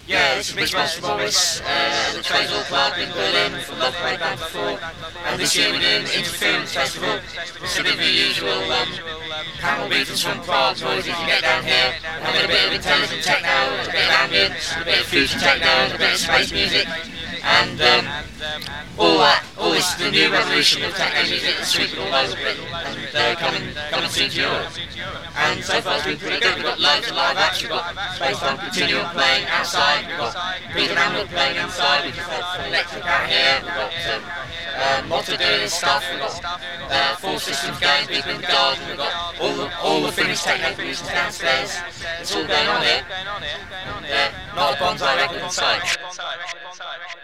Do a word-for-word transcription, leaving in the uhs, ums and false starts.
Yeah, this is Rich Master Morris uh, at the Tradehall Club in Berlin from Love Parade Band before. And this year we're doing Interference Festival. It's a bit of the usual um, panel beaters from Prague noise you can get down here. And a bit of intelligent techno, a bit of ambient, a bit of fusion techno, a bit of space music. And um, all that, all this, the new revolution of techno music that's sweeping all over Britain. And uh, coming, coming soon to Europe. And so far it's been pretty good. We've got loads of live acts. We've got Space Time Continuum playing outside. We've got Peter Hamlet playing inside. We've got Electric out here. We've got um, uh, Motta doing his stuff. We've got uh, Four Systems going, people in the garden. We've got all the, all the Finnish techno producers downstairs. It's all going on here. And, uh, not a bonsai record inside.